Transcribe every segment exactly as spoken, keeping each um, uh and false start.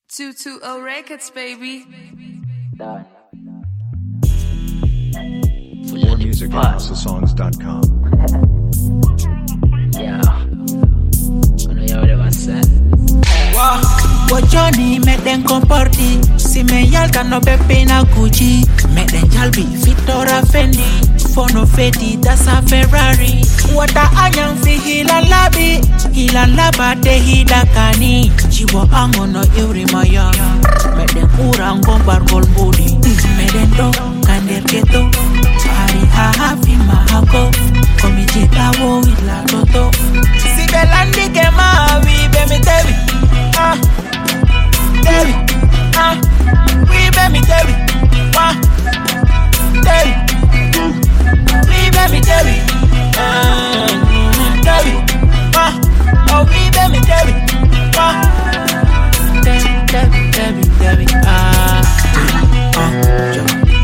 two two zero Records, baby. Done. More music at house of songs dot com. Yeah. I know you already said. Wow. What Johnny make them comporti. Si me yalta no bepe na Gucci. Make them jalbi Victoria Fendi. Fono Feti, that's a Ferrari. What a anyang fi hila labi. Hila laba de hila kani. Chiwa ango no yuri maya. Make them urang gombar gol body. Make them do kander keto. Hari ha ha fi mahako. Komi jita wo ila toto. Si belandi ke ma we be me tevi. Ah, tevi. Ah, we be me tevi. Wah, tevi. We be me tevi. Ah, tevi. Wah, oh we be me tevi. Wah, tevi, tevi, tevi, tevi. Ah, ah, yo.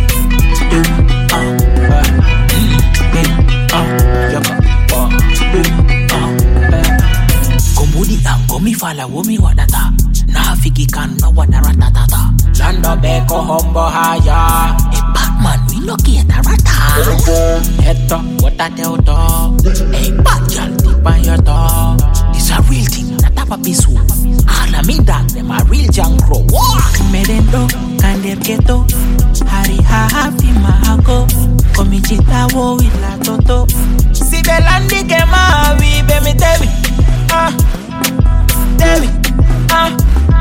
Mi fala womi wadata na fiki kan no wadarata tata lando beko hombo haya e Batman we no get a rata eto watate oto e bajal tipa yoto this a real thing na tapa pisu ala mi dag them a real jankro medendo kander keto hari ha ha fi mahako komi chita wo ila toto si belandi ke ma we be mi tevi ah Tevi, ah,